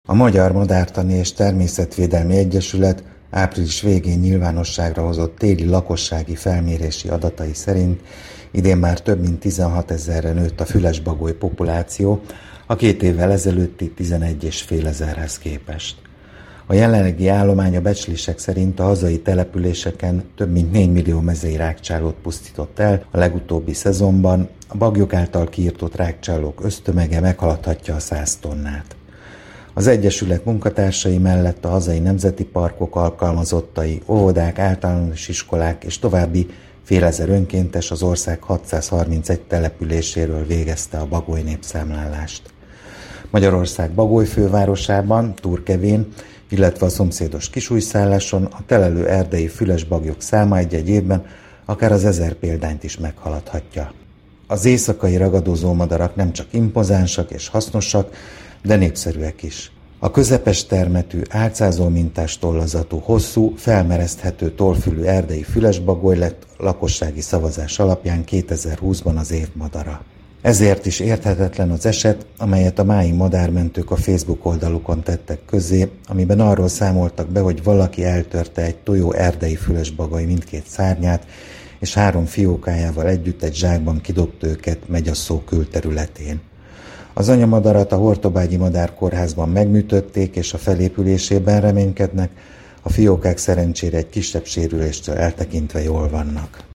A Magyar Madártani és Természetvédelmi Egyesület április végén nyilvánosságra hozott téli lakossági felmérési adatai szerint idén már több mint 16 000-re nőtt a fülesbagoly populáció a 2 évvel ezelőtti 11,5 ezerhez képest. A jelenlegi állomány a becslések szerint a hazai településeken több mint 4 millió mezei rágcsálót pusztított el a legutóbbi szezonban, a baglyok által kiirtott rágcsálók össztömege meghaladhatja a 100 tonnát. Az Egyesület munkatársai mellett a hazai nemzeti parkok alkalmazottai, óvodák, általános iskolák és további fél ezer önkéntes az ország 631 településéről végezte a bagoly népszámlálást. Magyarország bagoly fővárosában, Turkevén, illetve a szomszédos Kisújszálláson a telelő erdei fülesbagyok száma egy évben akár az 1000 példányt is meghaladhatja. Az éjszakai ragadozó madarak nem csak impozánsak és hasznosak, de népszerűek is. A közepes termetű, álcázó mintás tollazatú, hosszú, felmereszthető tollfülű erdei fülesbagoly lett lakossági szavazás alapján 2020-ban az év madara. Ezért is érthetetlen az eset, amelyet a mái madármentők a Facebook oldalukon tettek közzé, amiben arról számoltak be, hogy valaki eltörte egy tojó erdei fülesbagoly mindkét szárnyát, és 3 fiókájával együtt egy zsákban kidobta őket Megyasszó külterületén. Az anyamadarat a Hortobágyi Madárkórházban megműtötték, és a felépülésében reménykednek, a fiókák szerencsére egy kisebb sérüléstől eltekintve jól vannak.